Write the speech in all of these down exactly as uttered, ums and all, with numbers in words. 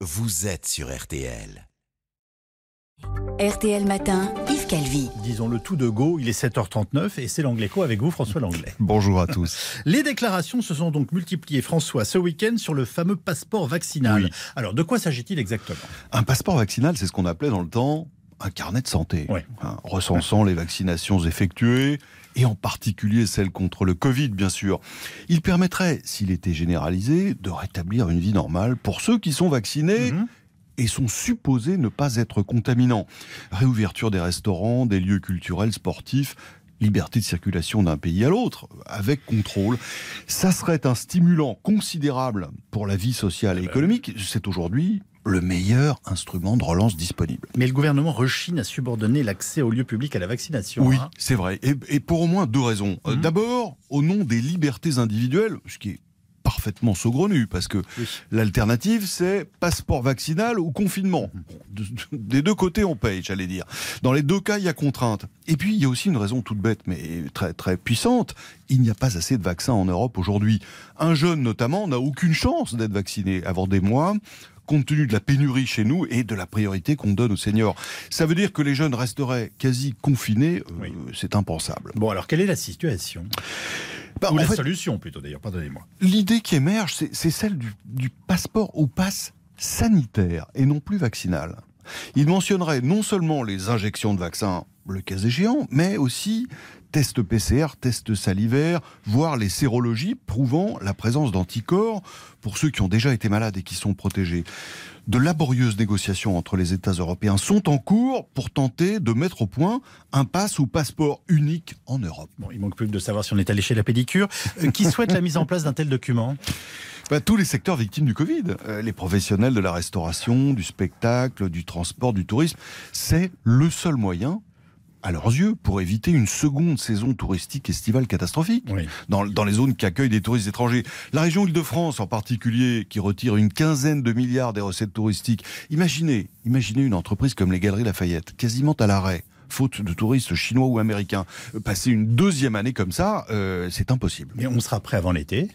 vous êtes sur R T L. R T L Matin, Yves Calvi. Disons-le tout de go, il est sept heures trente-neuf et c'est l'Angléco avec vous, François Langlais. Bonjour à tous. Les déclarations se sont donc multipliées, François, ce week-end sur le fameux passeport vaccinal. Oui. Alors, de quoi s'agit-il exactement ? Un passeport vaccinal, c'est ce qu'on appelait dans le temps un carnet de santé, Oui. hein, recensant les vaccinations effectuées, et en particulier celles contre le Covid, bien sûr. Il permettrait, s'il était généralisé, de rétablir une vie normale pour ceux qui sont vaccinés Mmh. et sont supposés ne pas être contaminants. Réouverture des restaurants, des lieux culturels, sportifs, liberté de circulation d'un pays à l'autre, avec contrôle. Ça serait un stimulant considérable pour la vie sociale et économique. C'est aujourd'hui le meilleur instrument de relance disponible. Mais le gouvernement rechigne à subordonner l'accès aux lieux publics à la vaccination. Oui, hein. c'est vrai. Et, et pour au moins deux raisons. Euh, Mhm. D'abord, au nom des libertés individuelles, ce qui est parfaitement saugrenu, parce que Oui. l'alternative, c'est passeport vaccinal ou confinement. Bon, de- de- des deux côtés, on paye, j'allais dire. Dans les deux cas, il y a contrainte. Et puis, il y a aussi une raison toute bête, mais très, très puissante. Il n'y a pas assez de vaccins en Europe aujourd'hui. Un jeune, notamment, n'a aucune chance d'être vacciné avant des mois, compte tenu de la pénurie chez nous et de la priorité qu'on donne aux seniors. Ça veut dire que les jeunes resteraient quasi confinés. Euh, Oui. C'est impensable. Bon, alors, quelle est la situation ? Bah, Ou en la fait, solution, plutôt, d'ailleurs, pardonnez-moi. l'idée qui émerge, c'est, c'est celle du, du passeport ou passe sanitaire et non plus vaccinal. Il mentionnerait non seulement les injections de vaccins, le cas échéant, mais aussi tests P C R, tests salivaires, voire les sérologies prouvant la présence d'anticorps pour ceux qui ont déjà été malades et qui sont protégés. De laborieuses négociations entre les États européens sont en cours pour tenter de mettre au point un pass ou passeport unique en Europe. Bon, il manque plus que de savoir si on est allé chez la pédicure. Euh, qui souhaite la mise en place d'un tel document ? Bah, tous les secteurs victimes du Covid, euh, les professionnels de la restauration, du spectacle, du transport, du tourisme, c'est le seul moyen, à leurs yeux, pour éviter une seconde saison touristique estivale catastrophique Oui. dans, dans les zones qui accueillent des touristes étrangers. La région Île-de-France en particulier, qui retire une quinzaine de milliards des recettes touristiques. Imaginez, imaginez une entreprise comme les Galeries Lafayette, quasiment à l'arrêt, faute de touristes chinois ou américains. Euh, Passer une deuxième année comme ça, euh, c'est impossible. Mais on sera prêt avant l'été.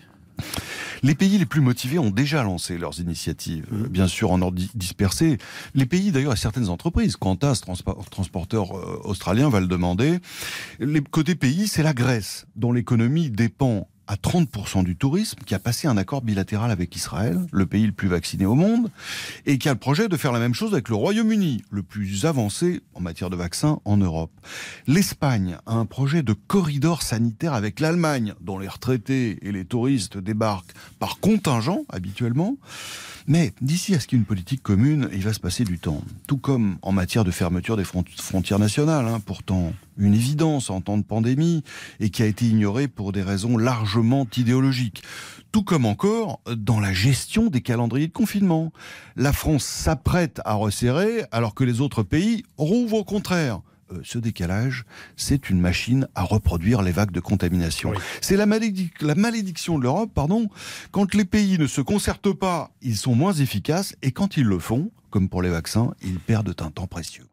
Les pays les plus motivés ont déjà lancé leurs initiatives, euh, bien sûr en ordre di- dispersé. Les pays d'ailleurs et certaines entreprises, Qantas, transpo- transporteur euh, australien, va le demander. Les côté pays, c'est la Grèce, dont l'économie dépend à trente pour cent du tourisme, qui a passé un accord bilatéral avec Israël, le pays le plus vacciné au monde, et qui a le projet de faire la même chose avec le Royaume-Uni, le plus avancé en matière de vaccins en Europe. L'Espagne a un projet de corridor sanitaire avec l'Allemagne, dont les retraités et les touristes débarquent par contingent habituellement. Mais d'ici à ce qu'il y ait une politique commune, il va se passer du temps. Tout comme en matière de fermeture des front- frontières nationales, hein, pourtant une évidence en temps de pandémie et qui a été ignorée pour des raisons largement idéologiques. Tout comme encore dans la gestion des calendriers de confinement. La France s'apprête à resserrer alors que les autres pays rouvrent au contraire. Euh, ce décalage, c'est une machine à reproduire les vagues de contamination. Oui. C'est la, malédic- la malédiction de l'Europe, pardon. Quand les pays ne se concertent pas, ils sont moins efficaces, et quand ils le font, comme pour les vaccins, ils perdent un temps précieux.